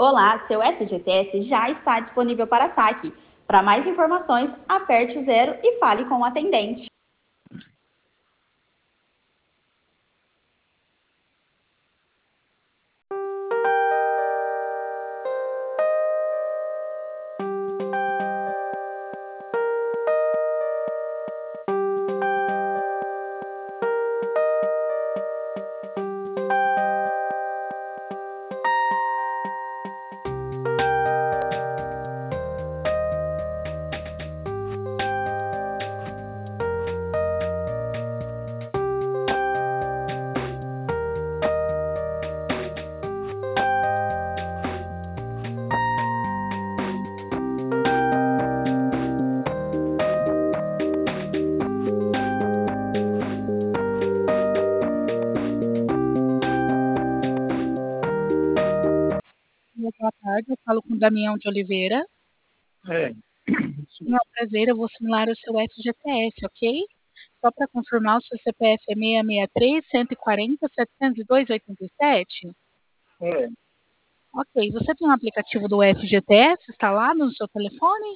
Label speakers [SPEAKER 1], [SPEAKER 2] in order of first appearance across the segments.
[SPEAKER 1] Olá, seu FGTS já está disponível para saque. Para mais informações, aperte o 0 e fale com o atendente.
[SPEAKER 2] Boa tarde, eu falo com o Damião de Oliveira. É um prazer, eu vou simular o seu FGTS, ok? Só para confirmar, o seu CPF é 663-140-702-87? É. Ok, você tem um aplicativo do FGTS instalado no seu telefone?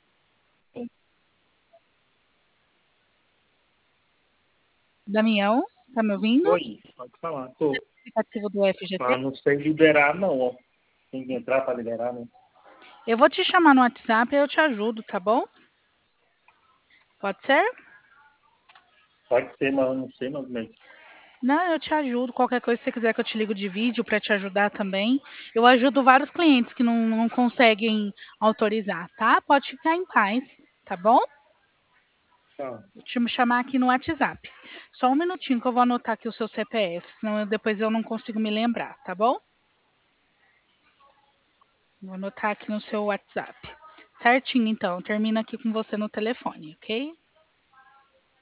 [SPEAKER 2] Damião, tá me ouvindo?
[SPEAKER 3] Oi, pode falar. Tô.
[SPEAKER 2] Você tem um aplicativo do FGTS?
[SPEAKER 3] Não sei liberar, não, ó. Tem que entrar para liberar, né?
[SPEAKER 2] Eu vou te chamar no WhatsApp e eu te ajudo, tá bom? Pode ser?
[SPEAKER 3] Pode ser, mas eu não sei mais como é que.
[SPEAKER 2] Não, eu te ajudo. Qualquer coisa que você quiser que eu te ligo de vídeo para te ajudar também. Eu ajudo vários clientes que não conseguem autorizar, tá? Pode ficar em paz, tá bom?
[SPEAKER 3] Tá.
[SPEAKER 2] Vou te chamar aqui no WhatsApp. Só um minutinho que eu vou anotar aqui o seu CPF, senão depois eu não consigo me lembrar, tá bom? Vou anotar aqui no seu WhatsApp. Certinho, então. Termina aqui com você no telefone, ok?